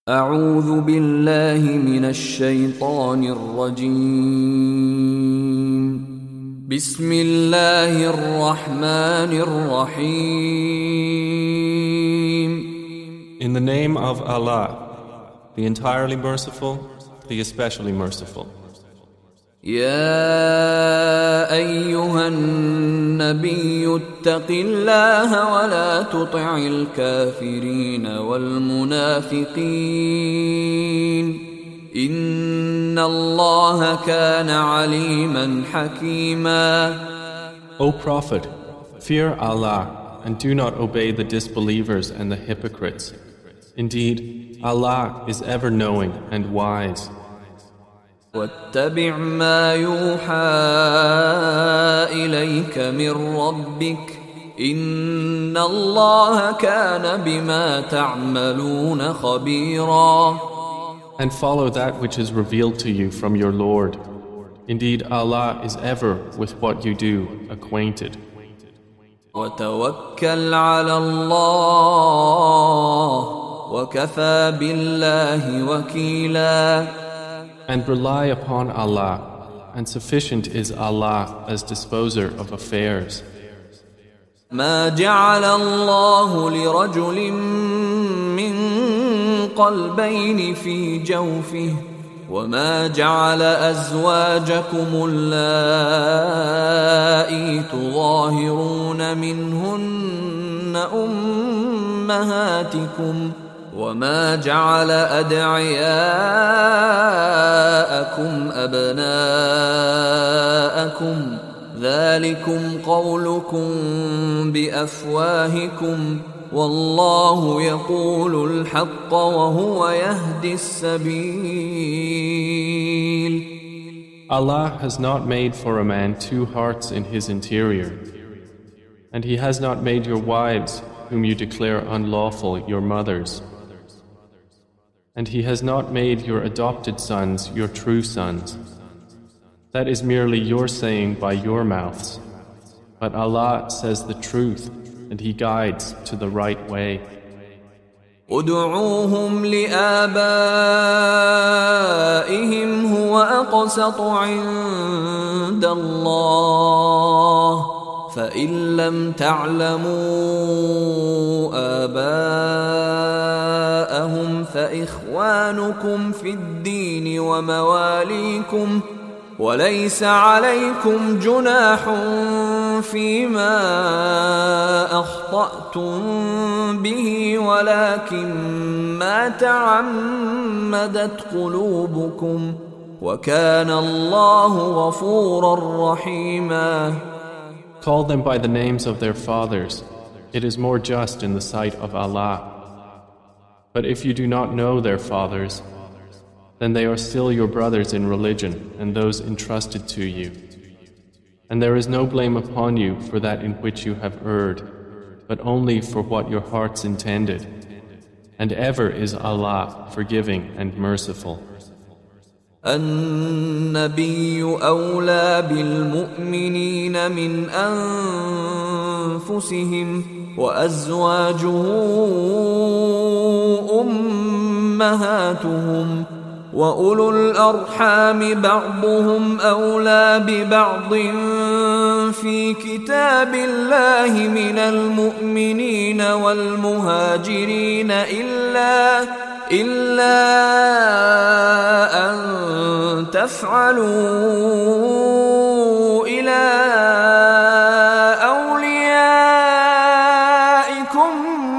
أعوذ بالله من الشيطان الرجيم. بسم الله الرحمن الرحيم. In the name of Allah, the entirely merciful, the especially merciful. يا أيها النبي اتق الله ولا تطع الكافرين والمنافقين إن الله كان عليما حكيما. O Prophet, fear Allah and do not obey the disbelievers and the hypocrites. Indeed, Allah is ever knowing and wise. واتبع ما يوحى إليك من ربك إن الله كان بما تعملون خبيرا. And follow that which is revealed to you from your Lord. Indeed, Allah is ever with what you do acquainted. وتوكل على الله وكفى بالله وكيلا. And rely upon Allah, and sufficient is Allah as disposer of affairs. ما جعل الله لرجل من قلبين في جوفه وما جعل أزواجكم اللائي تظاهرون منهن أمهاتكم وما جعل أدعياءكم أبناءكم ذلكم قولكم بأفواهكم والله يقول الحق وهو يهدي السبيل. Allah has not made for a man two hearts in his interior, and He has not made your wives, whom you declare unlawful, your mothers. And He has not made your adopted sons your true sons. That is merely your saying by your mouths. But Allah says the truth, and He guides to the right way. ادعوهم لآبائهم هو أقسط عند الله فإن لم تعلموا آباءهم فإخوانكم في الدين ومواليكم وليس عليكم جناح فيما أخطأتم به ولكن ما تعمدت قلوبكم وكان الله غفورا رحيما. Call them by the names of their fathers. It is more just in the sight of Allah. But if you do not know their fathers, then they are still your brothers in religion and those entrusted to you. And there is no blame upon you for that in which you have erred, but only for what your hearts intended. And ever is Allah forgiving and merciful. النبي أولى بالمؤمنين من أنفسهم وأزواجه أمهاتهم وأولو الأرحام بعضهم أولى ببعض في كتاب الله من المؤمنين والمهاجرين إلا أن تفعلوا إلى أوليائكم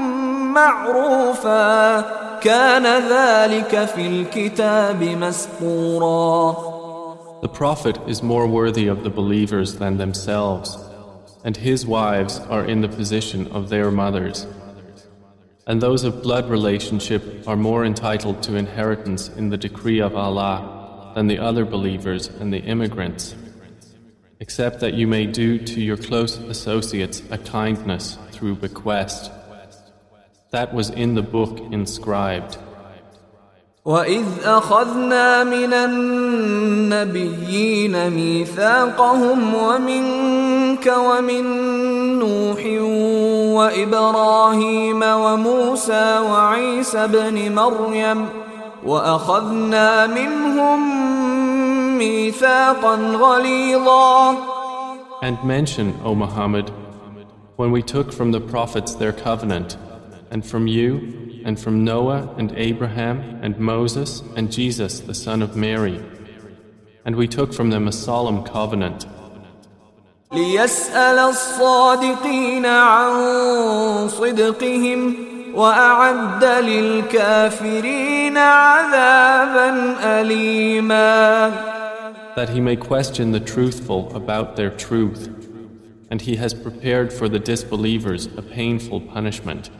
معروفا كان ذلك في الكتاب مسطورا. The Prophet is more worthy of the believers than themselves, and his wives are in the position of their mothers. And those of blood relationship are more entitled to inheritance in the decree of Allah than the other believers and the immigrants, except that you may do to your close associates a kindness through bequest. That was in the book inscribed. وَإِذْ أَخَذْنَا مِنَ النَّبِيِّينَ مِيثَاقَهُمْ وَمِنْكَ وَمِنْ نُوحٍ وإبراهيم وموسى وعيسى ابن مريم وأخذنا منهم ميثاقا غليظا. And mention, O Muhammad, when we took from the prophets their covenant, and from you, and from Noah and Abraham and Moses and Jesus the son of Mary, and we took from them a solemn covenant. ليسأل الصادقين عن صدقهم وأعد للكافرين عذابا أليما. That he may question the truthful about their truth, and he has prepared for the disbelievers a painful punishment.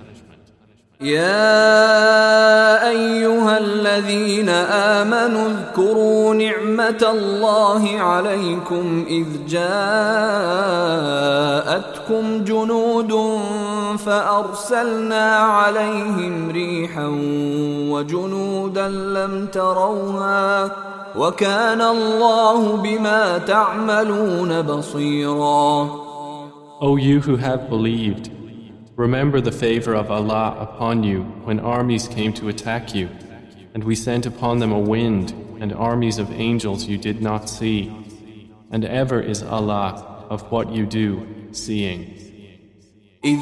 يا أيها الذين آمنوا اذكروا نعمة الله عليكم إذ جاءتكم جنود فأرسلنا عليهم ريحا وجنودا لم تروها وكان الله بما تعملون بصيرا. O you who have believed, remember the favor of Allah upon you when armies came to attack you, and we sent upon them a wind and armies of angels you did not see, and ever is Allah of what you do seeing. إذ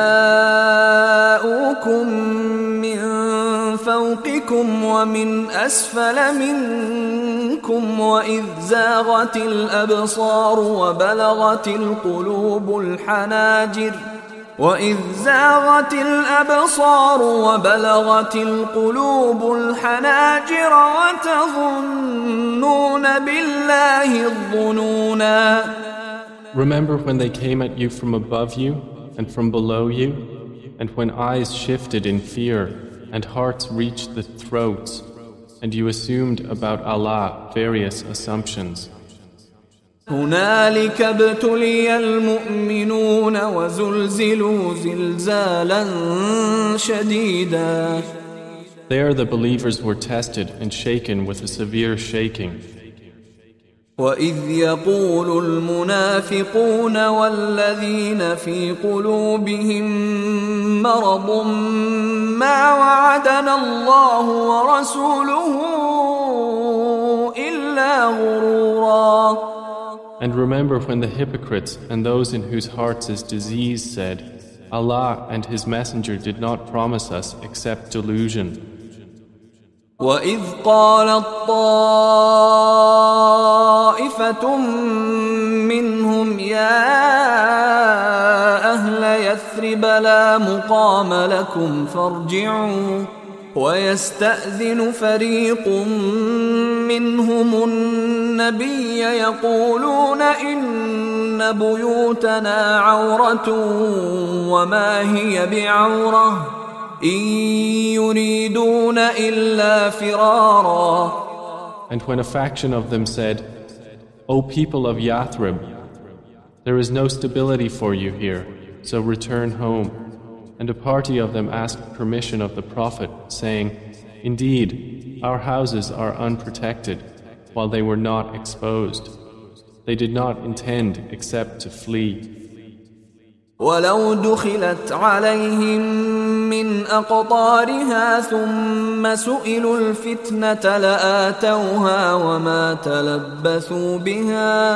جاءوكم من فوقكم ومن أسفل منكم وإذ زاغت الأبصار وبلغت القلوب الحناجر وتظنون بالله الظنونا. Remember when they came at you from above you and from below you, and when eyes shifted in fear and hearts reached the throats, and you assumed about Allah various assumptions. هنالك ابتلي المؤمنون وزلزلوا زلزالا شديدا. There the believers were tested and shaken with a severe shaking. وإذ يقول المنافقون والذين في قلوبهم مرض ما وعدنا الله ورسوله إلا غرورا. And remember when the hypocrites and those in whose hearts is disease said, Allah and His Messenger did not promise us except delusion. وَإِذْ قَالَتْ طَائِفَةٌ مِّنْهُمْ يَا أَهْلَ يَثْرِبَ لَا مُقَامَ لَكُمْ فَارْجِعُوا وَيَسْتَأْذِنُ فَرِيقٌ مِّنْهُمُ النَّبِيَّ يَقُولُونَ إِنَّ بُيُوتَنَا عَوْرَةٌ وَمَا هِيَ بِعَوْرَةٍ إِن يُرِيدُونَ إِلَّا فِرَارًا. And when a faction of them said, O people of Yathrib, there is no stability for you here, so return home. And a party of them asked permission of the Prophet, saying, Indeed, our houses are unprotected, while they were not exposed. They did not intend except to flee. ولو دخلت عليهم من أقطارها ثم سئلوا الفتنة لآتوها وما تلبثوا بها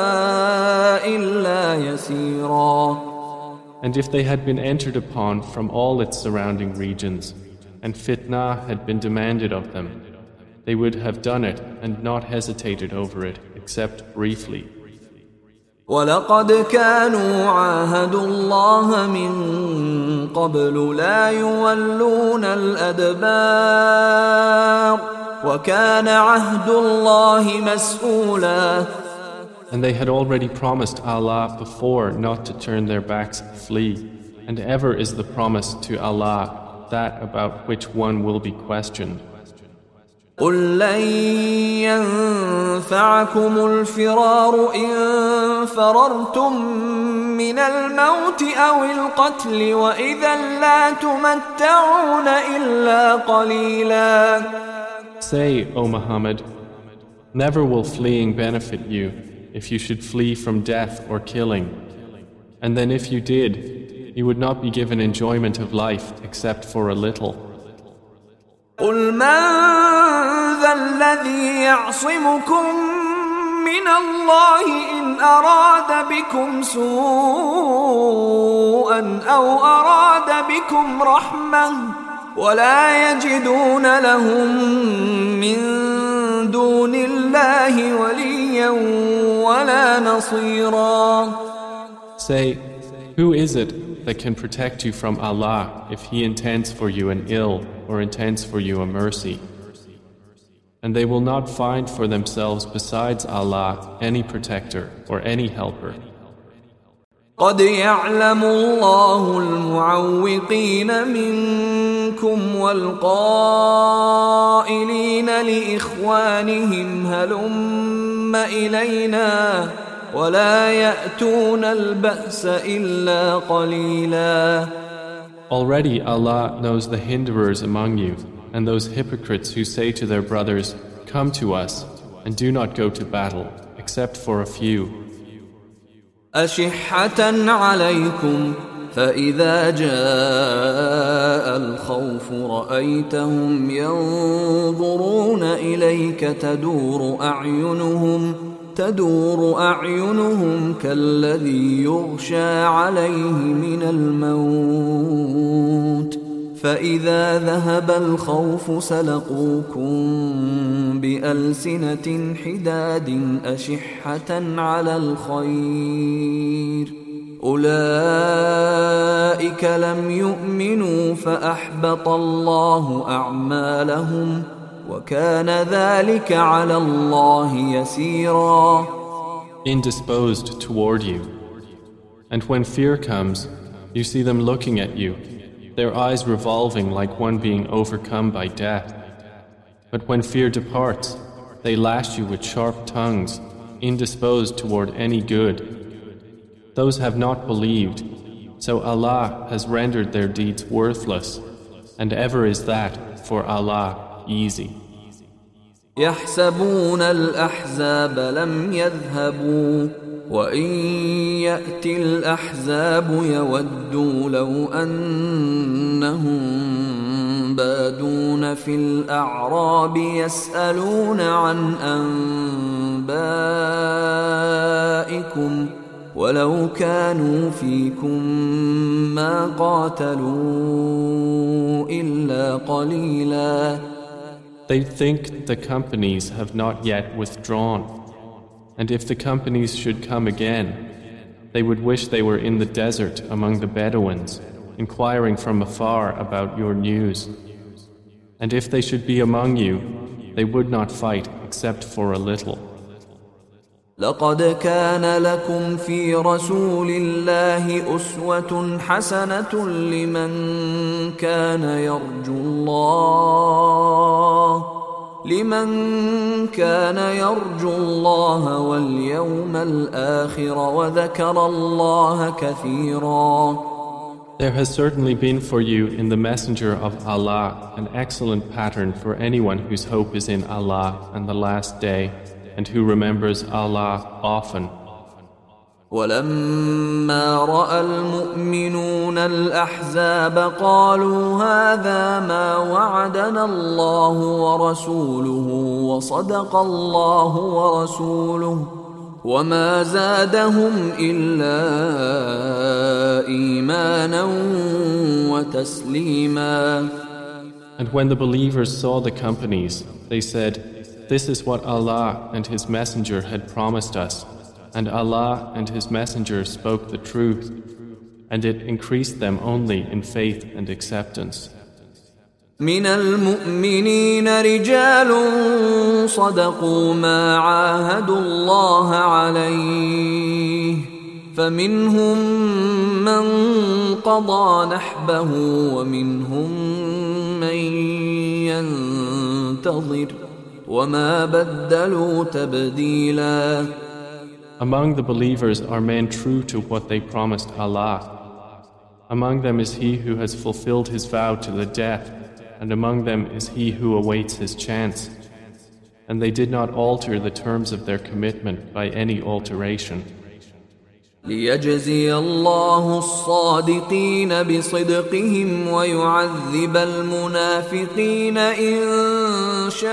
إلا يسيرا. And if they had been entered upon from all its surrounding regions, and fitna had been demanded of them, they would have done it and not hesitated over it except briefly. وَلَقَدْ كَانُوا عَاهَدُوا اللَّهَ مِن قَبْلُ لَا يُوَلُّونَ الْأَدْبَارَ وَكَانَ عَهْدُ اللَّهِ مَسْئُولًا. And they had already promised Allah before not to turn their backs and flee, and ever is the promise to Allah that about which one will be questioned. قُل لَّن يَنفَعَكُمُ الْفِرَارُ إِن فَرَرْتُم مِّنَ الْمَوْتِ أَوِ الْقَتْلِ وَإِذًا لَّا تُمَتَّعُونَ إِلَّا قَلِيلًا. Say, O Muhammad, never will fleeing benefit you if you should flee from death or killing. And then if you did, you would not be given enjoyment of life except for a little. قل من ذا الذي يعصمكم من الله إن أراد بكم سوءا أو أراد بكم رحمة ولا يجدون لهم من دون الله وليا ولا نصيرا. Say, who is it that can protect you from Allah if He intends for you an ill or intends for you a mercy? And they will not find for themselves besides Allah any protector or any helper. قد يعلم الله المعوقين منكم والقائلين لإخوانهم هلم إلينا ولا يأتون البأس إلا قليلا. Already Allah knows the hinderers among you and those hypocrites who say to their brothers, "Come to us," and do not go to battle, except for a few. أشحة عليكم فإذا جاء الخوف رأيتهم ينظرون إليك تدور أعينهم كالذي يغشى عليه من الموت فإذا ذهب الخوف سلقوكم بألسنة حداد أشحة على الخير أولئك لم يؤمنوا فأحبط الله أعمالهم وكان ذلك على الله يسيرا. Indisposed toward you. And when fear comes, you see them looking at you, their eyes revolving like one being overcome by death. But when fear departs, they lash you with sharp tongues, indisposed toward any good. Those have not believed, so Allah has rendered their deeds worthless, and ever is that for Allah easy. يحسبون الأحزاب لم يذهبوا وإن يأتي الأحزاب يودوا لو أنهم بادون في الأعراب يسألون عن أنبائكم ولو كانوا فيكم ما قاتلوا إلا قليلا. They think the companies have not yet withdrawn. And if the companies should come again, they would wish they were in the desert among the Bedouins, inquiring from afar about your news. And if they should be among you, they would not fight except for a little. لقد كان لكم في رسول الله أسوة حسنة لمن كان يرجو الله واليوم الآخر وذكر الله كثيرا. There has certainly been for you in the Messenger of Allah an excellent pattern for anyone whose hope is in Allah and the last day, and who remembers Allah often. ولما رأى المؤمنون الأحزاب قالوا هذا ما وعدنا الله ورسوله وصدق الله ورسوله وما زادهم إلا إيمانا وتسليما. And when the believers saw the companies, they said, "This is what Allah and His Messenger had promised us, and Allah and His Messenger spoke the truth, and it increased them only in faith and acceptance." من المؤمنين رجال صدقوا ما عاهدوا الله عليه فمنهم من قضى نحبه ومنهم من ينتظر وما بدلوا تبديلا. Among the believers are men true to what they promised Allah. Among them is he who has fulfilled his vow to the death, and among them is he who awaits his chance. And they did not alter the terms of their commitment by any alteration. ليجزي الله الصادقين بصدقهم ويعذب المنافقين إن شاء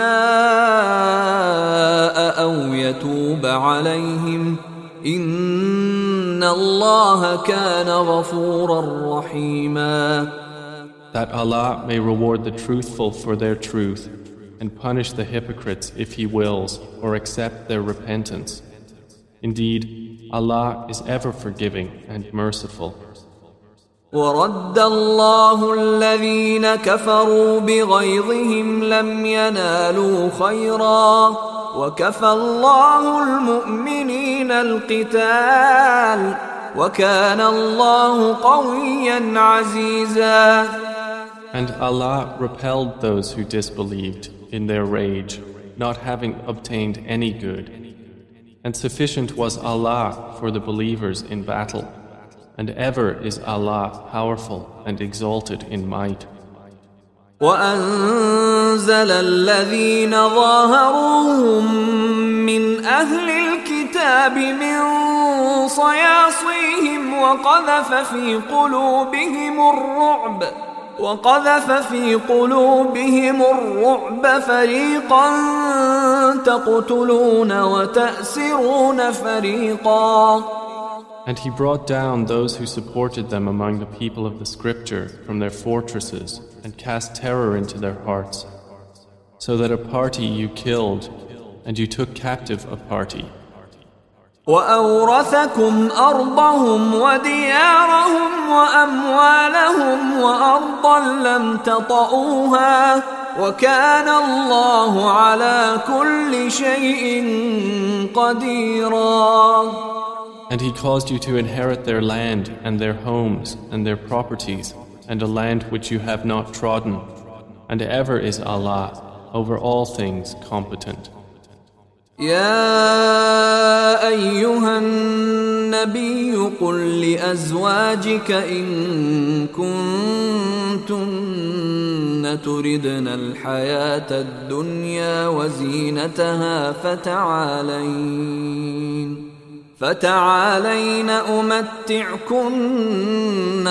أو يتوب عليهم إن الله كان غفورا رحيما. That Allah may reward the truthful for their truth and punish the hypocrites if He wills or accept their repentance. Indeed, Allah is ever forgiving and merciful. ورد الله الذين كفروا بغيظهم لم ينالوا خيرا وكفى الله المؤمنين القتال وكان الله قويا عزيزا. And Allah repelled those who disbelieved in their rage, not having obtained any good. And sufficient was Allah for the believers in battle, and ever is Allah powerful and exalted in might. وأنزل الذين ظاهروهم من أهل الكتاب من صياصيهم وقذف في قلوبهم الرعب فريقا تقتلون وتأسرون فريقا. And He brought down those who supported them among the people of the Scripture from their fortresses and cast terror into their hearts, so that a party you killed and you took captive a party. وأورثكم أرضهم وديارهم وأموالهم وأرضا لم تطئوها وكان الله على كل شيء قديرا. And He caused you to inherit their land and their homes and their properties and a land which you have not trodden, and ever is Allah over all things competent. يا أيها النبي قل لأزواجك إن كنتن تردن الحياة الدنيا وزينتها فتعالين أمتعكن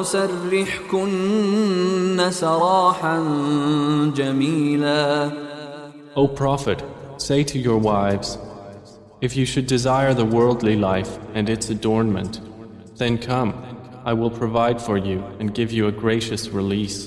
وأسرحكن سراحا جميلا. O Prophet, say to your wives, if you should desire the worldly life and its adornment, then come, I will provide for you and give you a gracious release.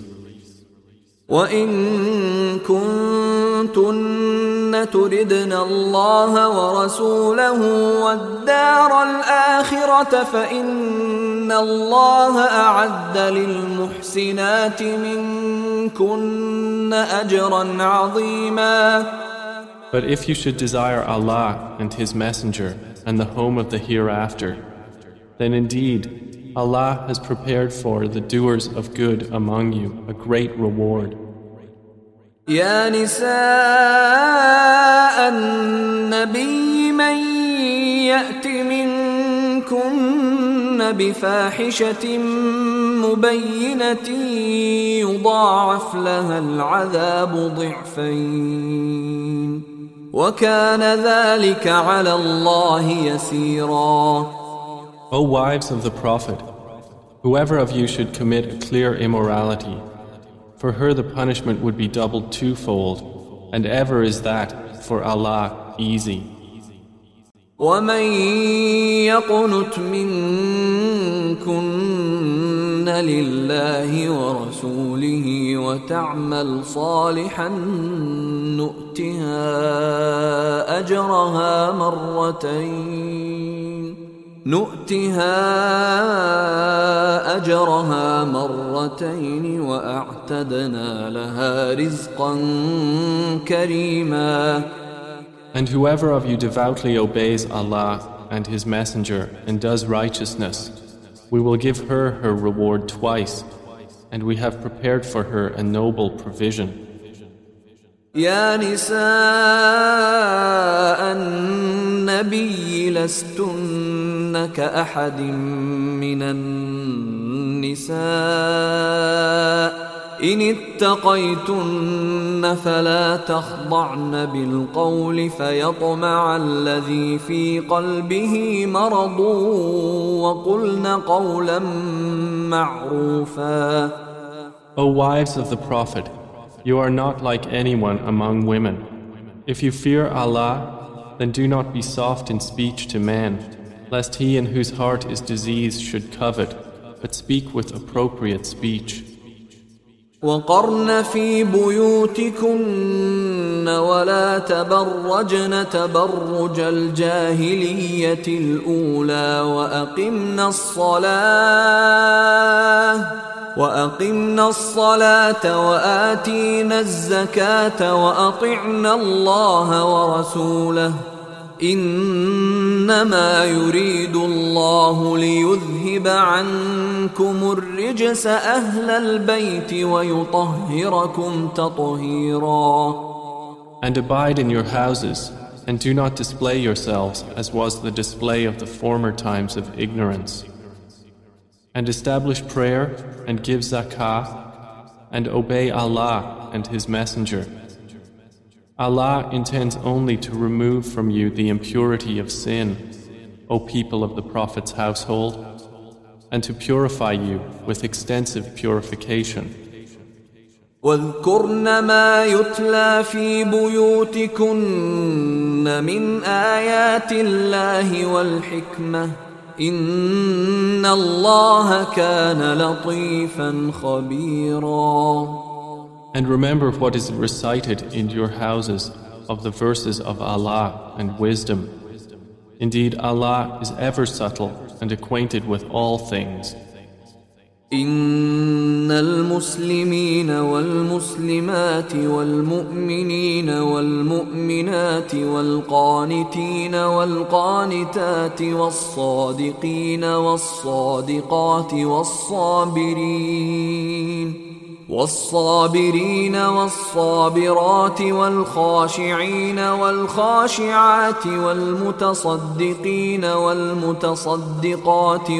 وَإِن كُنتُنَّ تُرِدْنَ اللَّهَ وَرَسُولَهُ وَالدَّارَ الْآخِرَةَ فَإِنَّ اللَّهَ أَعَدَّ لِلْمُحْسِنَاتِ مِنكُنَّ أَجْرًا عَظِيمًا. But if you should desire Allah and His Messenger and the home of the hereafter, then indeed Allah has prepared for the doers of good among you a great reward. يا نساء النبي من يأت منكن بفاحشة مبينة يضاعف لها العذاب ضعفين وكان ذلك على الله يسيرا. O wives of the Prophet, whoever of you should commit a clear immorality, for her the punishment would be doubled twofold, and ever is that for Allah easy. وَمَن يَقْنُتْ مِنكُنَّ لِلَّهِ وَرَسُولِهِ وَتَعْمَلْ صَالِحًا نُؤْتِهَا أجرها مرتين وأعتدنا لها رزقا كريما. And whoever of you devoutly obeys Allah and His Messenger and does righteousness, we will give her her reward twice, and we have prepared for her a noble provision. يا نساء النبي لستن كأحد من النساء إن اتقيتن فلا تخضعن بالقول فيطمع الذي في قلبه مرض وقلن قولا معروفا. O wives of the Prophet, you are not like anyone among women. If you fear Allah, then do not be soft in speech to men, lest he in whose heart is disease should covet, but speak with appropriate speech. وقرن في بيوتكن ولا تبرجن تبرج الجاهلية الأولى وأقمنا الصلاة وآتينا الزكاة وأطعنا الله ورسوله إنما يريد الله ليذهب عنكم الرجس أهل البيت ويطهركم تطهيرا. And abide in your houses, and do not display yourselves as was the display of the former times of ignorance. And establish prayer and give zakah and obey Allah and His Messenger. Allah intends only to remove from you the impurity of sin, O people of the Prophet's household, and to purify you with extensive purification. واذكرن ما يتلى في بيوتكن من آيات الله والحكمة إن الله كان لطيفا خبيرا. And remember what is recited in your houses of the verses of Allah and wisdom. Indeed, Allah is ever subtle and acquainted with all things. إن المسلمين والمسلمات والمؤمنين والمؤمنات والقانتين والقانتات والصادقين والصادقات والصابرين والصابرات والخاشعين والخاشعات والمتصدقين والمتصدقات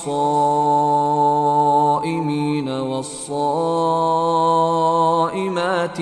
والصائمين والصائمات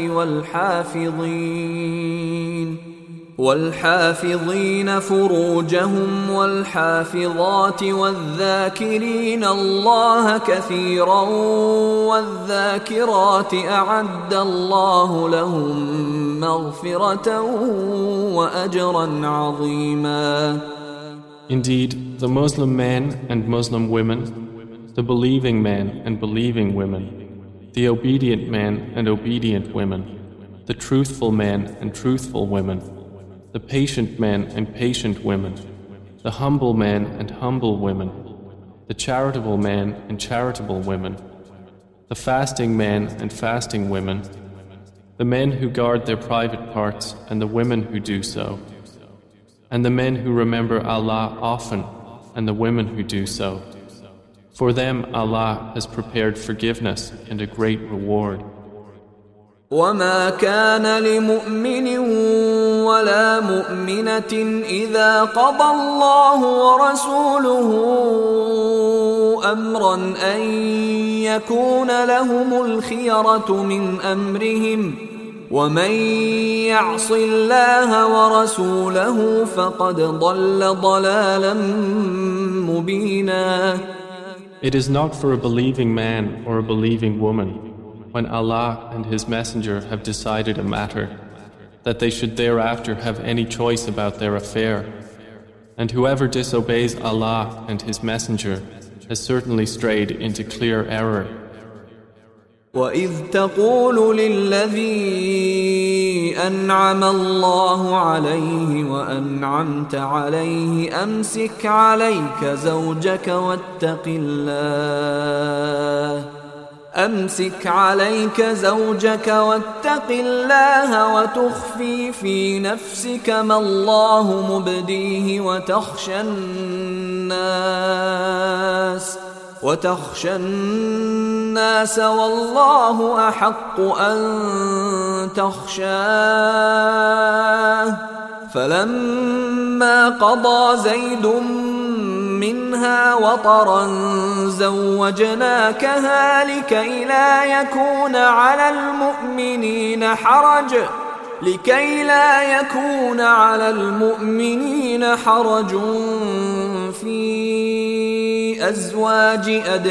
والحافظين فروجهم والحافظات والذاكرين الله كثيرا والذاكرات أعد الله لهم مغفرة وأجرا عظيما. Indeed, the Muslim men and Muslim women, the believing men and believing women, the obedient men and obedient women, the truthful men and truthful women, the patient men and patient women, the humble men and humble women, the charitable men and charitable women, the fasting men and fasting women, the men who guard their private parts and the women who do so, and the men who remember Allah often and the women who do so. For them Allah has prepared forgiveness and a great reward. وما كان لمؤمن ولا مؤمنة إذا قضى الله ورسوله أمرا أن يكون لهم الخيرة من أمرهم ومن يعص الله ورسوله فقد ضل ضلالا مبينا. It is not for a believing man or a believing woman, when Allah and His Messenger have decided a matter, that they should thereafter have any choice about their affair. And whoever disobeys Allah and His Messenger has certainly strayed into clear error. وَإِذْ تَقُولُ لِلَّذِي أَنْعَمَ اللَّهُ عَلَيْهِ وَأَنْعَمْتَ عَلَيْهِ أَمْسِكْ عَلَيْكَ زَوْجَكَ واتق الله وتخفي في نفسك ما الله مبديه وتخشى الناس والله أحق أن تخشاه فلما قضى زيد منها وطرا زوجناكها لكي لا يكون على المؤمنين حرج في أزواج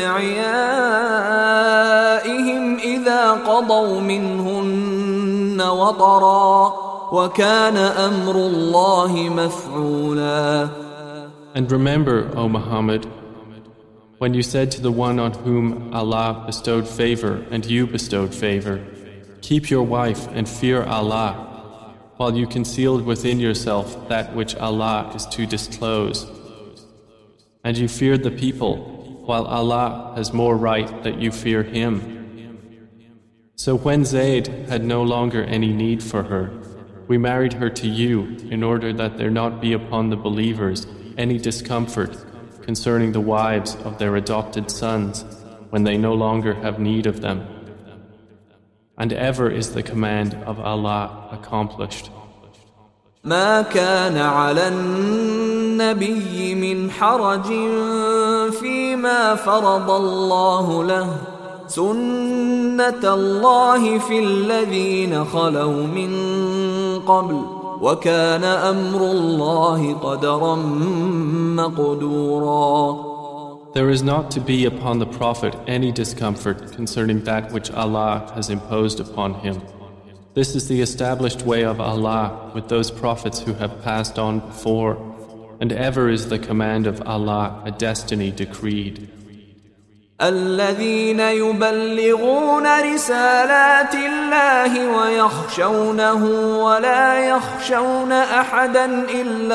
أدعيائهم إذا قضوا منهن وطرا وكان أمر الله مفعولا. And remember, O Muhammad, when you said to the one on whom Allah bestowed favor and you bestowed favor, keep your wife and fear Allah, while you concealed within yourself that which Allah is to disclose. And you feared the people, while Allah has more right that you fear Him. So when Zayd had no longer any need for her, we married her to you in order that there not be upon the believers any discomfort concerning the wives of their adopted sons when they no longer have need of them. And ever is the command of Allah accomplished. ما كان على النبي من حرج فيما فرض الله له سنة الله في الذين خلوا من قبل وكان أمر الله قدرا مقدورا. There is not to be upon the Prophet any discomfort concerning that which Allah has imposed upon him. This is the established way of Allah with those prophets who have passed on before, and ever is the command of Allah a destiny decreed. الذين يبلغون رسالات الله ويخشونه ولا يخشون أحدا إلا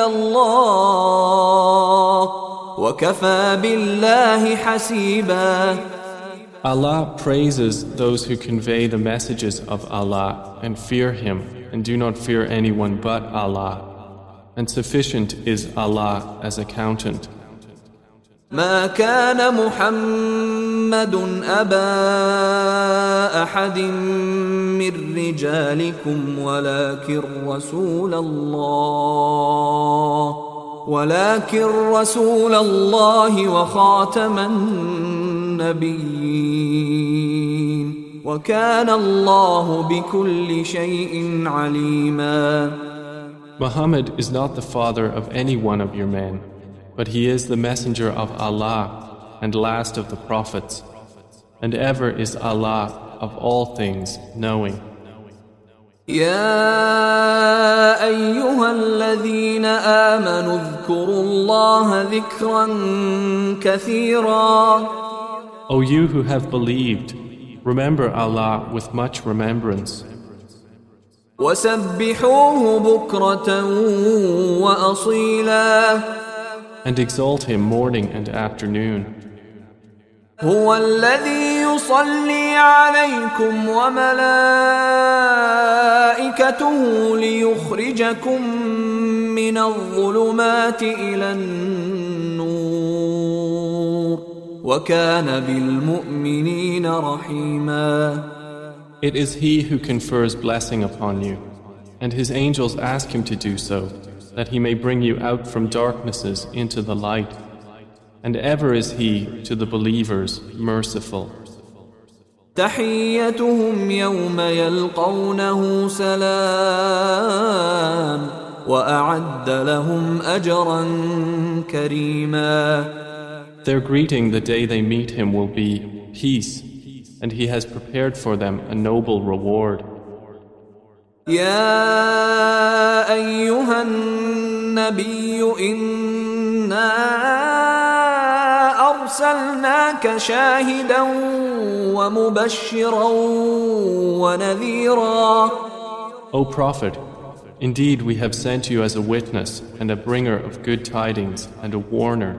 الله وكفى بالله حسيبا. Allah praises those who convey the messages of Allah and fear Him and do not fear anyone but Allah, and sufficient is Allah as accountant. ما كان محمد أبا أحد من رجالكم ولكن رسول الله وخاتم النبيين وكان الله بكل شيء عليما. Muhammad is not the father of any one of your men, but he is the messenger of Allah and last of the prophets, and ever is Allah of all things knowing. يا أيها الذين آمنوا اذكروا الله ذكرا كثيرا. O you who have believed, remember Allah with much remembrance. وسبحوه بكرة وأصيلا. And exalt Him morning and afternoon. هو الذي يصلي عليكم وملائكته ليخرجكم من الظلمات إلى النور وكان بالمؤمنين رحيما. It is He who confers blessing upon you, and His angels ask Him to do so, that He may bring you out from darknesses into the light. And ever is He to the believers merciful. تحيتهم يوم يلقونه سلام وأعد لهم أجرا كريما. Their greeting the day they meet Him will be peace, and He has prepared for them a noble reward. يا أيها النبي إنا أرسلناك شاهدا ومبشرا ونذيرا. O Prophet, indeed we have sent you as a witness and a bringer of good tidings and a warner.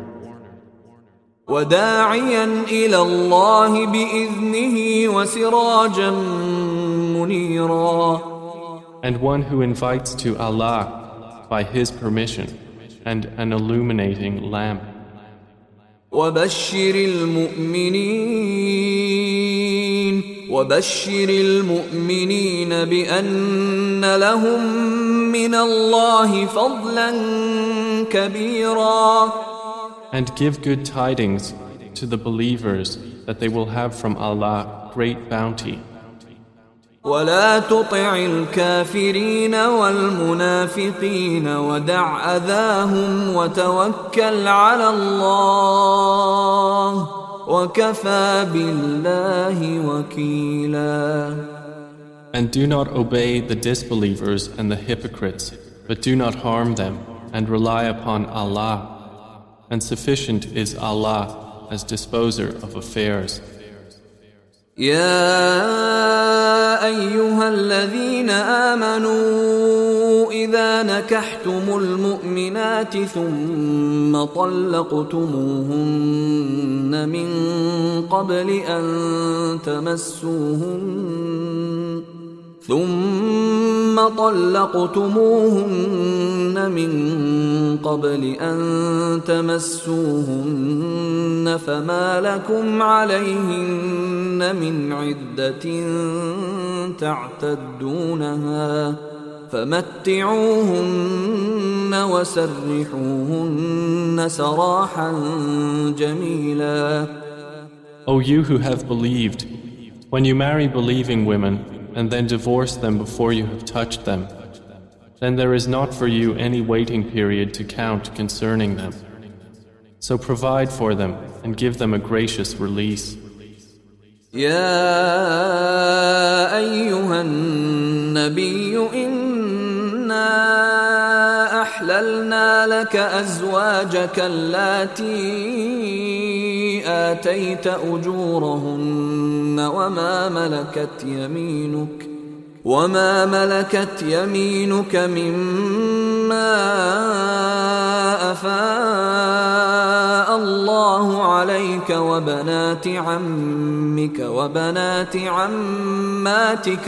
وداعيا إلى الله بإذنه وسراجا منيرا. And one who invites to Allah by His permission and an illuminating lamp. وبشر المؤمنين بأن لهم من الله فضلا كبيرا. And give good tidings to the believers that they will have from Allah great bounty. ولا تطع الكافرين والمنافقين ودع أذاهم وتوكل على الله وكفى بالله وكيلا. And do not obey the disbelievers and the hypocrites, but do not harm them, and rely upon Allah. And sufficient is Allah as disposer of affairs. يا أيها الذين آمنوا إذا نكحتم المؤمنات ثم طلقتموهن من قبل أن تمسوهن فما لكم عليهن من عدة تعتدونها فمتعوهن وسرحوهن سراحا جميلا. O you who have believed, when you marry believing women and then divorce them before you have touched them, then there is not for you any waiting period to count concerning them. So provide for them and give them a gracious release. يا أيها النبي إنا أحللنا لك أزواجك اللاتي آتيت أجورهن وما ملكت يمينك مما أفاء الله عليك وبنات عمك وبنات عماتك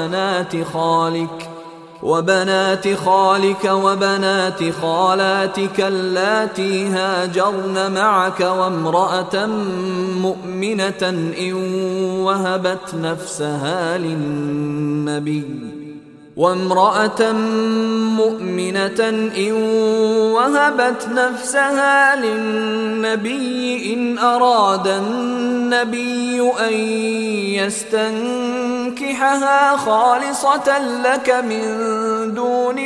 وبنات خالك وبنات خالاتك اللاتي هاجرن معك وامرأة مؤمنة إن وهبت نفسها للنبي إن أراد النبي أن يستنكحها خالصة لك من دون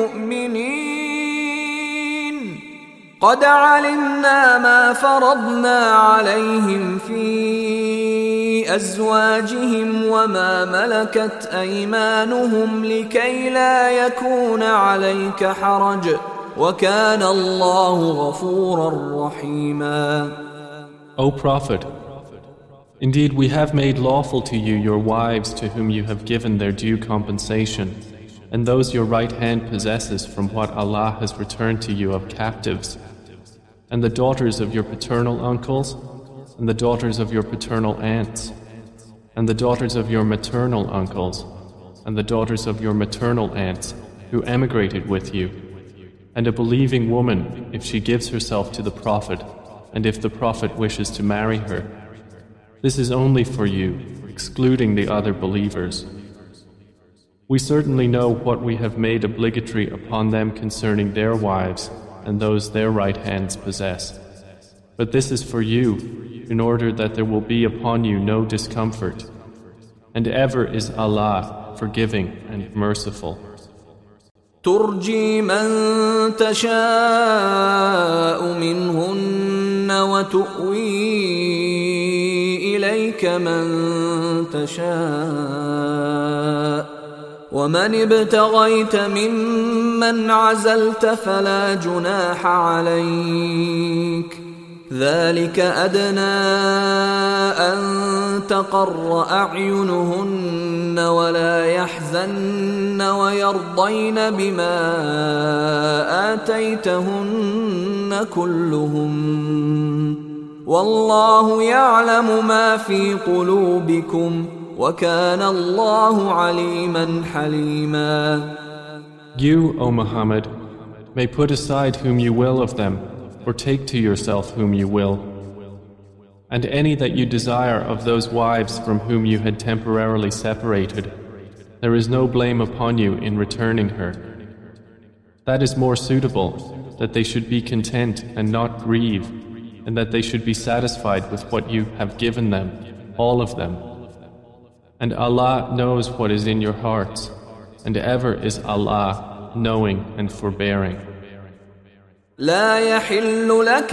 المؤمنين قد علمنا ما فرضنا عليهم في أزواجهم وما ملكت أيمانهم لكي لا يكون عليك حرج وكان الله غفورا رحيما. O Prophet, indeed we have made lawful to you your wives to whom you have given their due compensation, and those your right hand possesses from what Allah has returned to you of captives, and the daughters of your paternal uncles, and the daughters of your paternal aunts, and the daughters of your maternal uncles, and the daughters of your maternal aunts who emigrated with you, and a believing woman if she gives herself to the Prophet, and if the Prophet wishes to marry her. This is only for you, excluding the other believers. We certainly know what we have made obligatory upon them concerning their wives and those their right hands possess. But this is for you, in order that there will be upon you no discomfort. And ever is Allah forgiving and merciful. ترجي من تشاء منهن وتؤوي إليك من تشاء ومن ابتغيت ممن عزلت فلا جناح عليك ذلك أدنى أن تقر أعينهن ولا يحزن ويرضين بما آتيتهن كلهم والله يعلم ما في قلوبكم وكان الله عليما حليما. You, O Muhammad, may put aside whom you will of them, or take to yourself whom you will. And any that you desire of those wives from whom you had temporarily separated, there is no blame upon you in returning her. That is more suitable, that they should be content and not grieve, and that they should be satisfied with what you have given them, all of them. And Allah knows what is in your hearts, and ever is Allah knowing and forbearing. لا يحل لك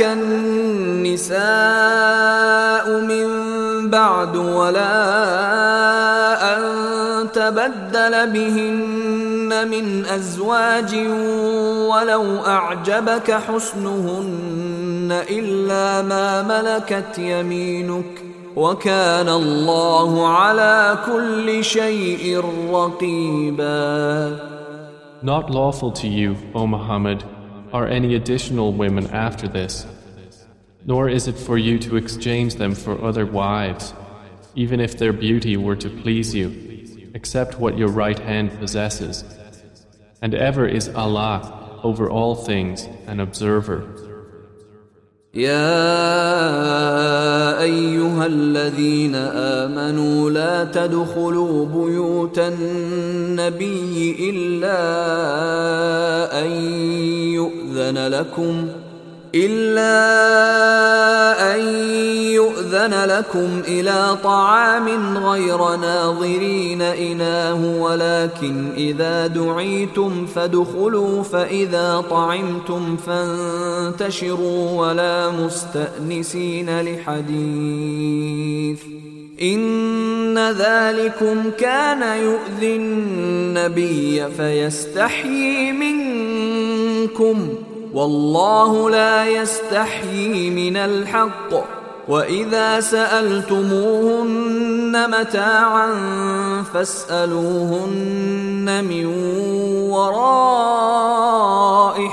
النساء من بعد ولا أن تبدل بهن من أزواج ولو أعجبك حسنهن إلا ما ملكت يمينك وكان الله على كل شيء رقيبا. Not lawful to you, O Muhammad, are any additional women after this, nor is it for you to exchange them for other wives, even if their beauty were to please you, except what your right hand possesses. And ever is Allah over all things an observer. يا أيها الذين آمنوا لا تدخلوا بيوت النبي إلا أن يؤذن لكم إلى طعام غير ناظرين إناه ولكن إذا دعيتم فادخلوا فإذا طعمتم فانتشروا ولا مستأنسين لحديث إن ذلكم كان يؤذي النبي فيستحيي منكم والله لا يستحيي من الحق وإذا سألتموهن متاعا فاسألوهن من وراء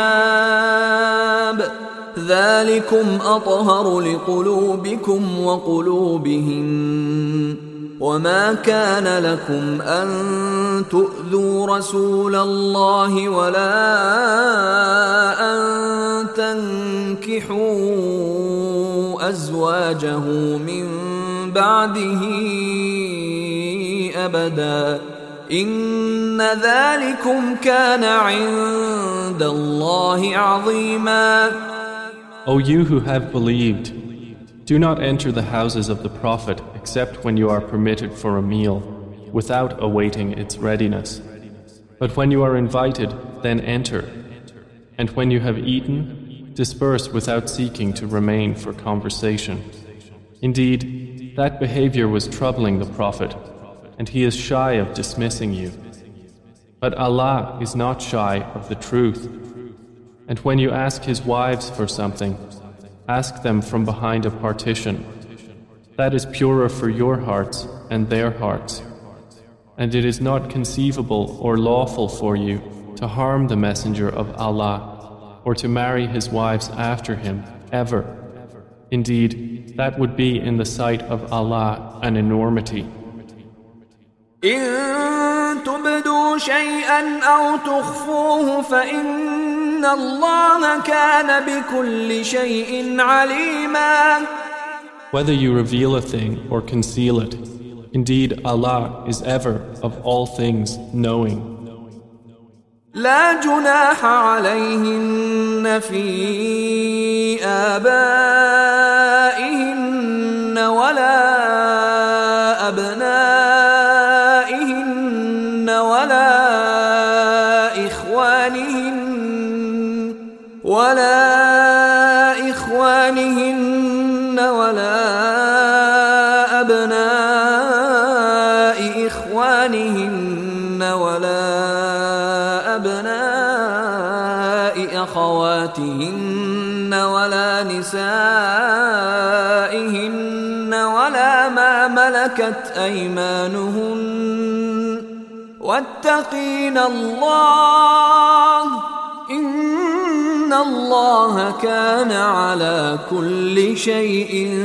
حجاب ذلكم أطهر لقلوبكم وقلوبهن وما كان لكم أن تؤذوا رسول الله ولا أن تنكحوا أزواجه من بعده أبدا إن ذلكم كان عند الله عظيما. O you who have believed, do not enter the houses of the Prophet except when you are permitted for a meal, without awaiting its readiness. But when you are invited, then enter. And when you have eaten, disperse without seeking to remain for conversation. Indeed, that behavior was troubling the Prophet, and he is shy of dismissing you. But Allah is not shy of the truth. And when you ask His wives for something, ask them from behind a partition. That is purer for your hearts and their hearts. And it is not conceivable or lawful for you to harm the Messenger of Allah or to marry his wives after him, ever. Indeed, that would be in the sight of Allah an enormity. إن تبدوا شيئا أو تخفوه فإن الله كان بكل شيء عليما. Whether you reveal a thing or conceal it, indeed Allah is ever of all things knowing. لا جناح عليهن في آبائهن ولا أبنائهن ولا إخوانهن ولا أبناء إخوانهن ولا أبناء أخواتهن ولا نسائهن ولا ما ملكت أيمانهن واتقين الله إن الله كان على كل شيء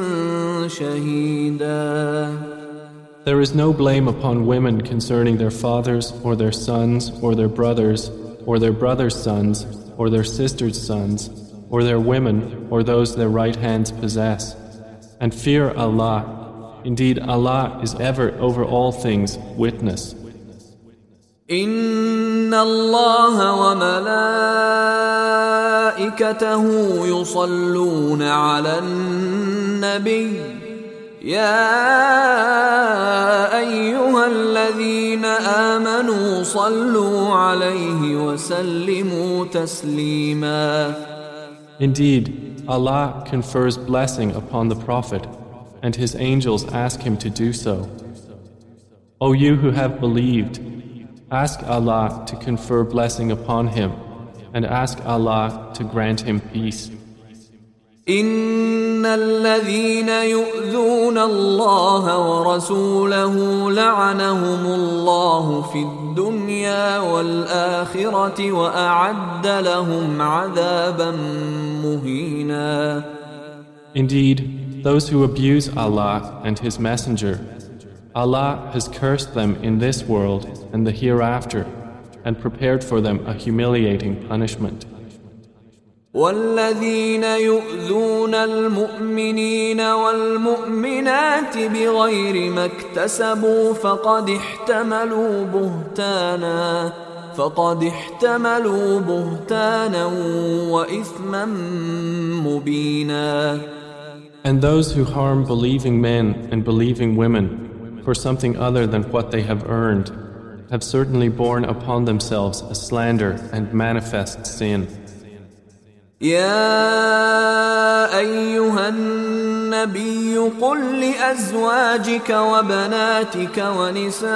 شهيدا. There is no blame upon women concerning their fathers or their sons or their brothers or their brothers' sons or their sisters' sons or their women or those their right hands possess. And fear Allah. Indeed, Allah is ever over all things witness. إن الله وملائكته وملائكته يصلون على النبي يا أيها الذين آمنوا صلوا عليه وسلموا تسليما. Indeed, Allah confers blessing upon the Prophet, and His angels ask him to do so. O you who have believed, ask Allah to confer blessing upon him, and ask Allah to grant him peace. إن الذين يؤذون الله ورسوله لعنهم الله في الدنيا والآخرة وأعد لهم عذابا مهينا. Indeed, those who abuse Allah and His Messenger, Allah has cursed them in this world and the hereafter, and prepared for them a humiliating punishment. والذين يؤذون المؤمنين والمؤمنات بغير ما اكتسبوا فقد احتملوا بهتانا وإثما مبينا. And those who harm believing men and believing women for something other than what they have earned have certainly borne upon themselves a slander and manifest sin. يا أيها النبي قل لأزواجك وبناتك ونساء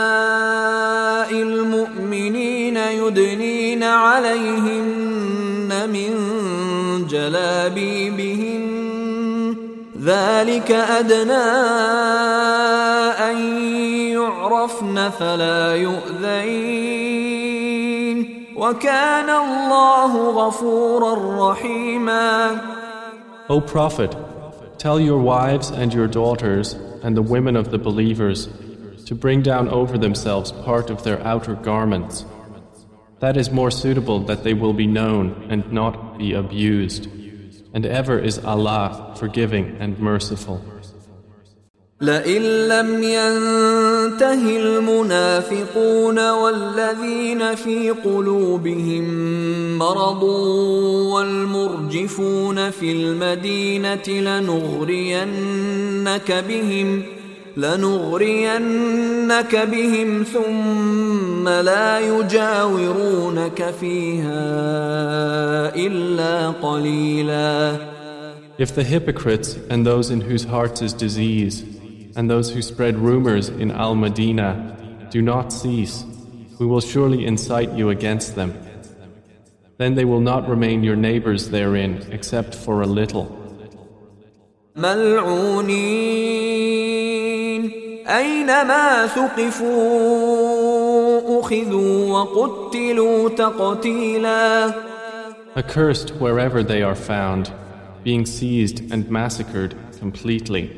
المؤمنين يدنين عليهن من جلابيبهن ذلك أدنى أن يعرفن فلا يؤذين وَكَانَ اللَّهُ غَفُورًا رَحِيمًا. O Prophet, tell your wives and your daughters and the women of the believers to bring down over themselves part of their outer garments. That is more suitable that they will be known and not be abused. And ever is Allah forgiving and merciful. لئن لم ينته المنافقون والذين في قلوبهم مرض والمرجفون في المدينة لنغرينك بهم ثم لا يجاورونك فيها إلا قليلا. If the hypocrites and those in whose hearts is disease and those who spread rumors in Al-Madinah do not cease, we will surely incite you against them. Then they will not remain your neighbors therein except for a little. ملعونين أينما ثقفوا أخذوا وقتلوا تقتيلا. Accursed wherever they are found, being seized and massacred completely.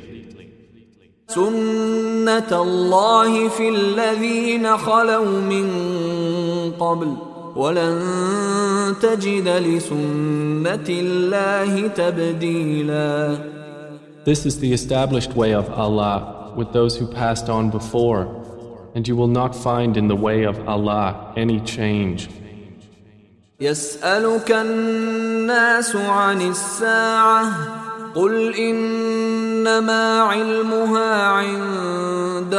سنة الله في الذين خلوا من قبل ولن تجد لسنة الله تبديلا. This is the established way of Allah with those who passed on before, and you will not find in the way of Allah any change. يسألك الناس عن الساعة قل إنما علمها عند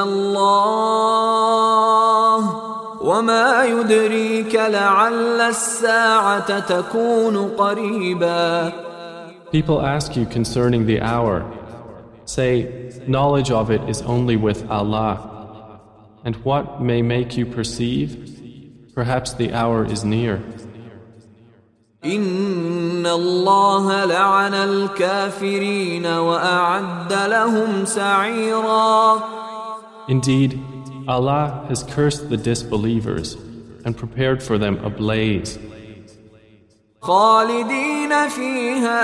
الله وما يدريك لعل الساعة تكون قريبا. People ask you concerning the hour. Say, knowledge of it is only with Allah. And what may make you perceive? Perhaps the hour is near. إن الله لعن الكافرين وأعد لهم سعيرا. Indeed, Allah has cursed the disbelievers and prepared for them a blaze. خالدين فيها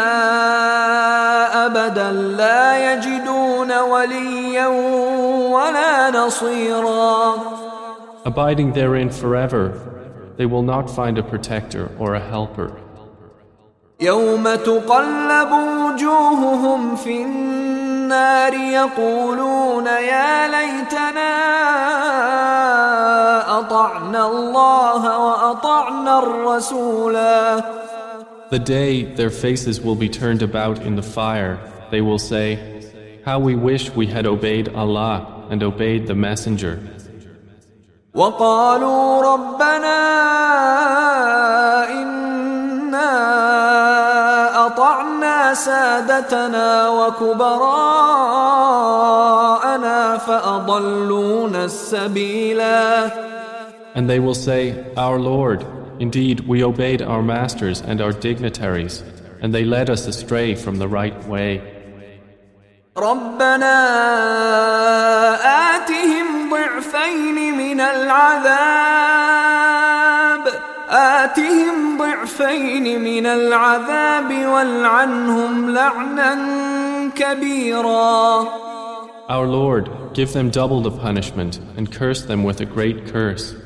أبدا لا يجدون وليا ولا نصيرا. Abiding therein forever, they will not find a protector or a helper. يوم تقلب وجوههم في النار يقولون يا ليتنا أطعنا الله وأطعنا الرسولا. The day their faces will be turned about in the fire, they will say, how we wish we had obeyed Allah and obeyed the Messenger. وقالوا ربنا إنا أطعنا سادتنا وكبراءنا فأضلونا السبيلا. And they will say, our Lord, indeed we obeyed our masters and our dignitaries, and they led us astray from the right way. ربنا آتهم ضعفين من العذاب والعنهم لعنا كبيرا. Our Lord, give them double the punishment and curse them with a great curse.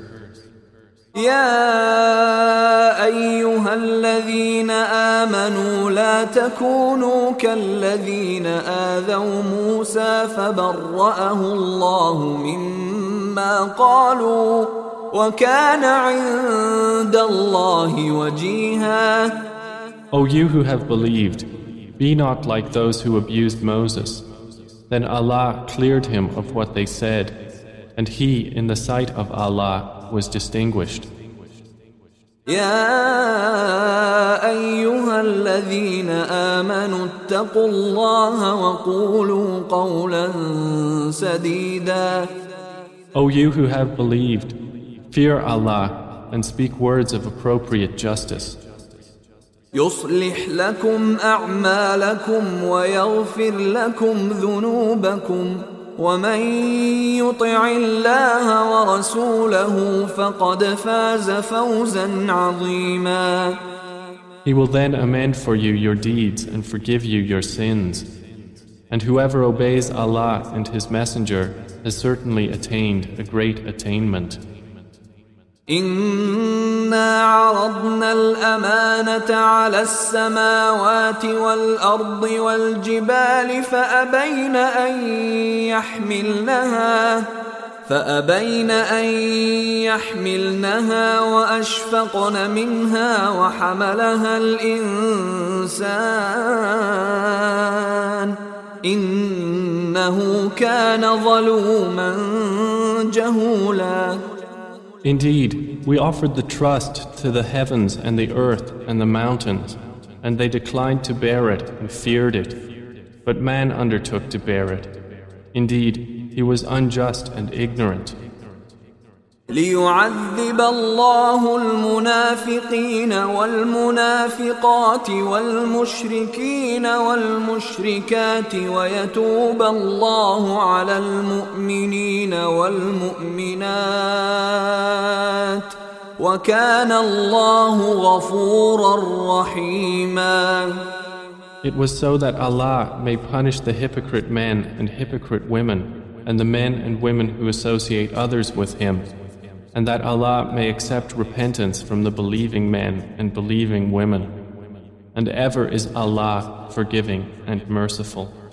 يا أيها الذين آمنوا لا تكونوا كالذين آذوا موسى فبرأه الله مما قالوا وكان عند الله وجيها. O you who have believed, be not like those who abused Moses. Then Allah cleared him of what they said, and he, in the sight of Allah, was distinguished. يا أيها الذين آمنوا اتقوا الله وقولوا قولا سديدا. O you who have believed, fear Allah and speak words of appropriate justice. يصلح لكم أعمالكم ويغفر لكم ذنوبكم ومن يطع الله ورسوله فقد فاز فوزا عظيما. He will then amend for you your deeds and forgive you your sins. And whoever obeys Allah and His Messenger has certainly attained a great attainment. إنا عرضنا الأمانة على السماوات والأرض والجبال فأبين أن يحملنها وأشفقن منها وحملها الإنسان إنه كان ظلوما جهولا. Indeed, we offered the trust to the heavens and the earth and the mountains, and they declined to bear it and feared it. But man undertook to bear it. Indeed, he was unjust and ignorant. ليعذب الله المنافقين والمنافقات والمشركين والمشركات ويتوب الله على المؤمنين والمؤمنات وكان الله غفورا رحيما. It was so that Allah may punish the hypocrite men and hypocrite women and the men and women who associate others with Him, and that Allah may accept repentance from the believing men and believing women. And ever is Allah forgiving and merciful.